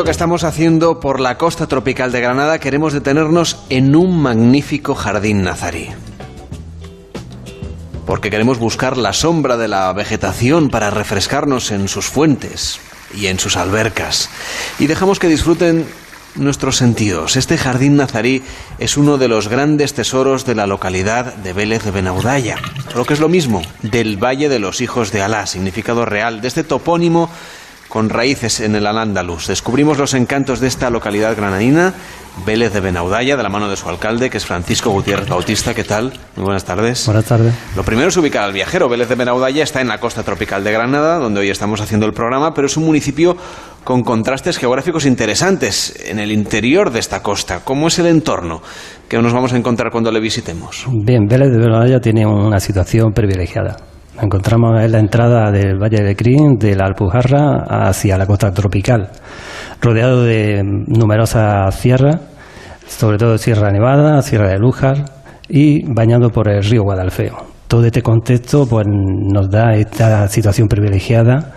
recorrido que estamos haciendo por la costa tropical de Granada queremos detenernos en un magnífico jardín nazarí. Porque queremos buscar la sombra de la vegetación para refrescarnos en sus fuentes y en sus albercas. Y dejamos que disfruten nuestros sentidos. Este jardín nazarí es uno de los grandes tesoros de la localidad de Vélez de Benaudalla, lo que es lo mismo, del Valle de los Hijos de Alá, significado real de este topónimo con raíces en el Al-Ándalus. Descubrimos los encantos de esta localidad granadina, Vélez de Benaudalla, de la mano de su alcalde, que es Francisco Gutiérrez Bautista. ¿Qué tal? Muy buenas tardes. Buenas tardes. Lo primero es ubicar al viajero. Vélez de Benaudalla está en la costa tropical de Granada, donde hoy estamos haciendo el programa, pero es un municipio con contrastes geográficos interesantes en el interior de esta costa. ¿Cómo es el entorno que nos vamos a encontrar cuando le visitemos? Bien, Vélez de Benaudalla tiene una situación privilegiada. Nos encontramos en la entrada del Valle de Crin, de la Alpujarra, hacia la costa tropical, rodeado de numerosas sierras, sobre todo Sierra Nevada, Sierra de Lújar, y bañado por el río Guadalfeo. Todo este contexto pues, nos da esta situación privilegiada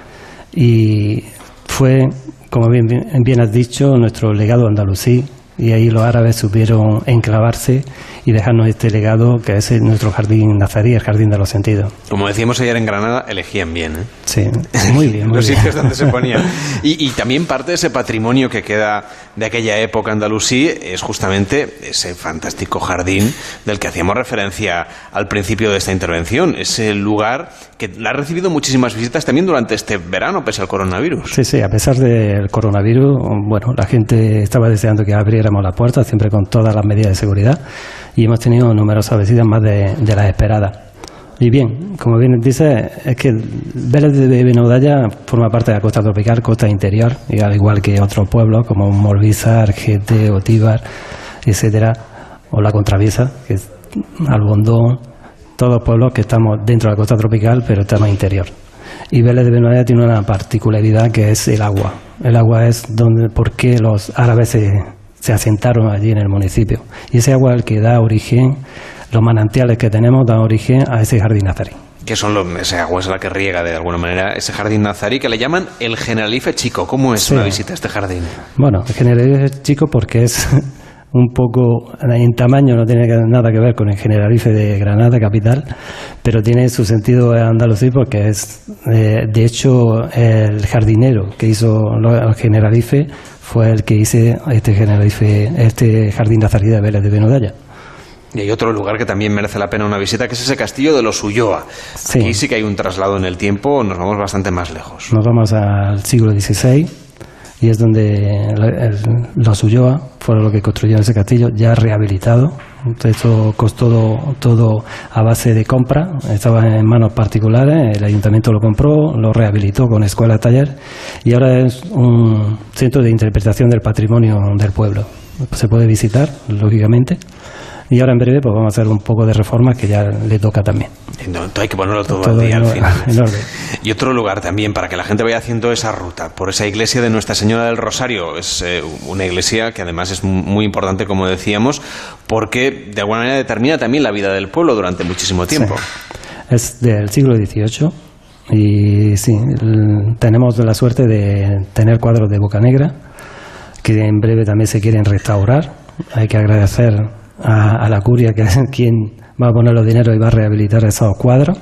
y fue, como bien has dicho, nuestro legado andalusí, y ahí los árabes supieron enclavarse y dejarnos este legado que es nuestro jardín nazarí, el jardín de los sentidos. Como decíamos ayer en Granada, elegían bien, ¿eh? Sí, muy bien. Muy los bien. sitios donde se ponían. Y también parte de ese patrimonio que queda de aquella época andalusí es justamente ese fantástico jardín del que hacíamos referencia al principio de esta intervención. Ese lugar que ha recibido muchísimas visitas también durante este verano, pese al coronavirus. Sí, a pesar del coronavirus, bueno, la gente estaba deseando que abriéramos las puertas, siempre con todas las medidas de seguridad, y hemos tenido numerosas visitas, más de las esperadas. Y bien, como bien dice, es que Vélez de Benaudalla forma parte de la costa tropical, costa interior, y al igual que otros pueblos como Morbiza, Argete, Otíbar, etcétera, o la Contraviesa, que es Albondón, todos pueblos que estamos dentro de la costa tropical, pero estamos interior. Y Vélez de Benaudalla tiene una particularidad que es el agua. El agua es por qué los árabes se asentaron allí en el municipio. Y ese agua es el que da origen, los manantiales que tenemos dan origen a ese jardín nazarí. Que son ese agua es la que riega de alguna manera ese jardín nazarí que le llaman el Generalife Chico. ¿Cómo es una visita a este jardín? Bueno, el Generalife Chico porque es un poco, en tamaño no tiene nada que ver con el Generalife de Granada, capital, pero tiene su sentido andalusí porque es, de hecho, el jardinero que hizo el Generalife fue el que hizo este jardín nazarí de Vélez de Benaudalla. Y hay otro lugar que también merece la pena una visita, que es ese castillo de los Ulloa. Sí. Aquí sí que hay un traslado en el tiempo, nos vamos bastante más lejos. Nos vamos al siglo XVI y es donde los Ulloa fueron los que construyeron ese castillo, ya rehabilitado. Esto costó todo a base de compra, estaba en manos particulares, el ayuntamiento lo compró, lo rehabilitó con escuela taller y ahora es un centro de interpretación del patrimonio del pueblo. Se puede visitar, lógicamente. Y ahora en breve pues vamos a hacer un poco de reformas que ya le toca también. Entonces hay que ponerlo todo al día al final. En orden. Y otro lugar también para que la gente vaya haciendo esa ruta por esa iglesia de Nuestra Señora del Rosario. Es una iglesia que además es muy importante, como decíamos, porque de alguna manera determina también la vida del pueblo durante muchísimo tiempo. Sí. Es del siglo XVIII y sí, tenemos la suerte de tener cuadros de Bocanegra que en breve también se quieren restaurar. Hay que agradecer a la curia, que es quien va a poner los dineros y va a rehabilitar esos cuadros,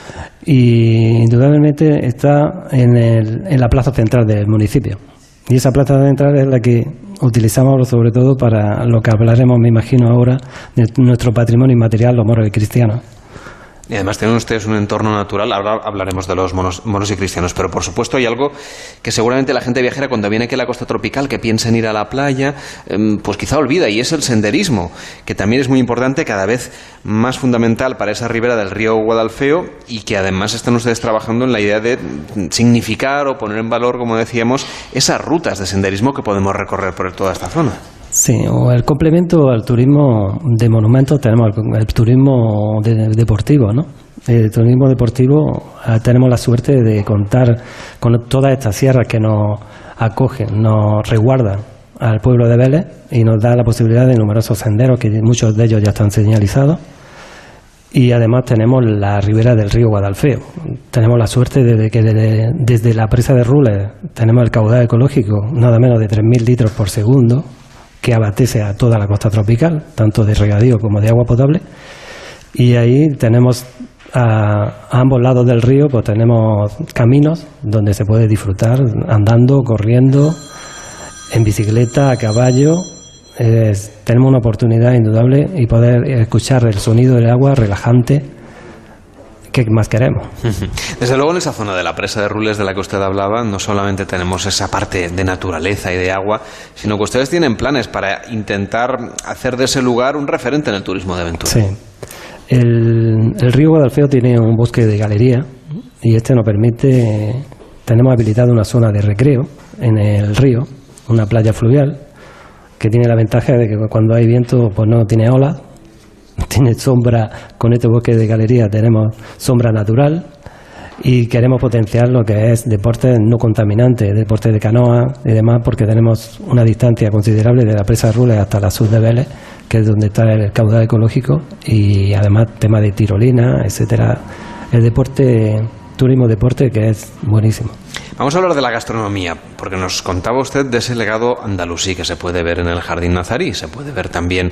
y indudablemente está en la plaza central del municipio, y esa plaza central es la que utilizamos sobre todo para lo que hablaremos, me imagino ahora, de nuestro patrimonio inmaterial, los moros y cristianos. Y además tienen ustedes un entorno natural. Ahora hablaremos de los moros y cristianos, pero por supuesto hay algo que seguramente la gente viajera cuando viene aquí a la costa tropical, que piensa en ir a la playa, pues quizá olvida, y es el senderismo, que también es muy importante, cada vez más fundamental para esa ribera del río Guadalfeo, y que además están ustedes trabajando en la idea de significar o poner en valor, como decíamos, esas rutas de senderismo que podemos recorrer por toda esta zona. Sí, o el complemento al turismo de monumentos tenemos el turismo deportivo, ¿no? El turismo deportivo tenemos la suerte de contar con todas estas sierras que nos acogen, nos resguardan al pueblo de Vélez y nos da la posibilidad de numerosos senderos, que muchos de ellos ya están señalizados, Y además tenemos la ribera del río Guadalfeo. Tenemos la suerte de que desde la presa de Rules tenemos el caudal ecológico nada menos de 3.000 litros por segundo, que abastece a toda la costa tropical, tanto de regadío como de agua potable. Y ahí tenemos a ambos lados del río, pues tenemos caminos donde se puede disfrutar andando, corriendo, en bicicleta, a caballo. Tenemos una oportunidad indudable y poder escuchar el sonido del agua relajante. ¿Qué más queremos? Desde luego en esa zona de la presa de Rules de la que usted hablaba no solamente tenemos esa parte de naturaleza y de agua, sino que ustedes tienen planes para intentar hacer de ese lugar un referente en el turismo de aventura. Sí. El río Guadalfeo tiene un bosque de galería y este nos permite, tenemos habilitado una zona de recreo en el río, una playa fluvial, que tiene la ventaja de que cuando hay viento pues no tiene olas, tiene sombra. Con este bosque de galería tenemos sombra natural y queremos potenciar lo que es deportes no contaminantes, deportes de canoa y demás, porque tenemos una distancia considerable de la presa de Rules hasta la sur de Vélez, que es donde está el caudal ecológico, y además tema de tirolina, etcétera. El deporte, turismo deporte, que es buenísimo. Vamos a hablar de la gastronomía, porque nos contaba usted de ese legado andalusí que se puede ver en el Jardín Nazarí, se puede ver también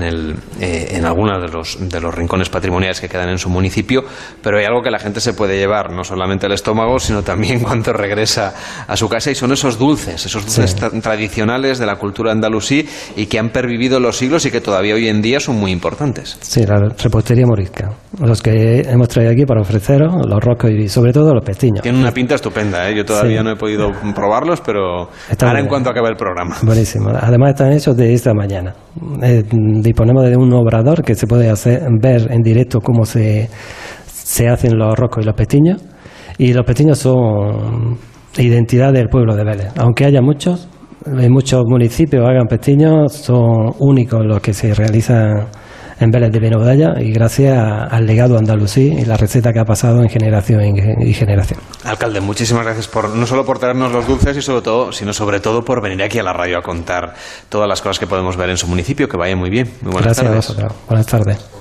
en algunos de los rincones patrimoniales que quedan en su municipio, pero hay algo que la gente se puede llevar, no solamente el estómago, sino también cuando regresa a su casa, y son esos dulces sí, tradicionales de la cultura andalusí y que han pervivido los siglos y que todavía hoy en día son muy importantes. Sí, la repostería morisca, los que hemos traído aquí para ofreceros, los roscos y sobre todo los pestiños. Tienen una pinta estupenda, ¿eh? Yo todavía no he podido probarlos, pero ahora en cuanto acabe el programa. Buenísimo. Además están hechos de esta mañana. Disponemos de un obrador que se puede ver en directo cómo se hacen los roscos y los pestiños. Y los pestiños son identidad del pueblo de Vélez. Aunque haya muchos, en muchos municipios hagan pestiños, son únicos los que se realizan en Vélez de Benodalla, y gracias al legado andalusí y la receta que ha pasado en generación y generación. Alcalde, muchísimas gracias no solo por traernos los dulces sino sobre todo por venir aquí a la radio a contar todas las cosas que podemos ver en su municipio. Que vaya muy bien. Muy buenas tardes. Gracias a vosotros. Buenas tardes.